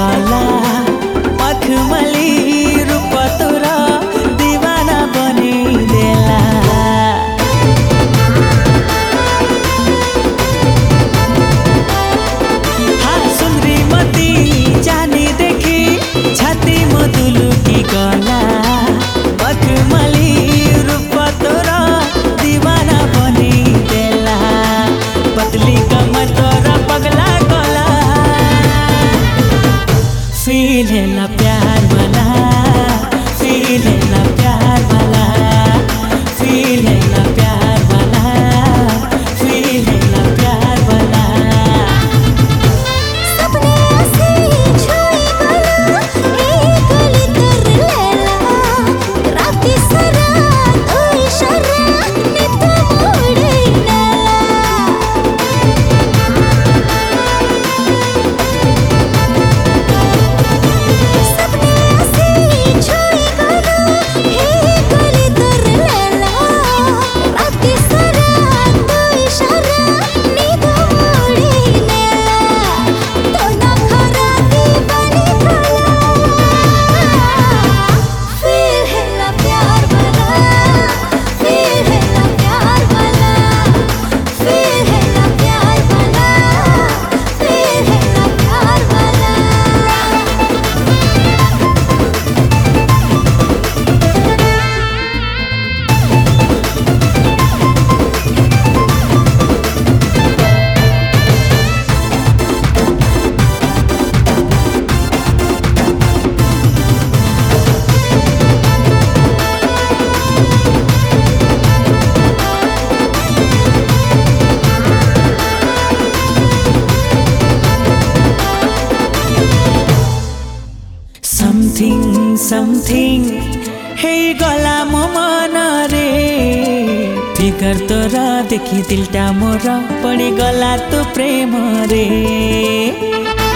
गला मखमली रूप तोरा दीवाना बनिदेला। हाँ सुंदरी मती जानी देखी छाती मधुलू की गला मखमली रूप तोरा दीवाना बनिदेला। पतली कमर तोरा पगला गला फील है ना प्यार वाला, फील है ना प्यार वाला, फील है ना प्यार वाला, फील है ना प्यार वाला। सपने ऐसे छुई गला एक गली कर लेला। राती सरा तो इशारा नित मोड़े नेला। सपने ऐसे छुई गला एक गली कर लेला। राती सरा तो इशारा नित मोड़े नेला। तो ना खरा दीवानी भला फील है ना प्यार वाला, फील है ना प्यार वाला, फील है ना प्यार वाला, फील है ना प्यार वाला। समथिङ हे गला म मन रे फिकर तोरा देखि दिलटा मोर पड़ी गला तो प्रेम रे।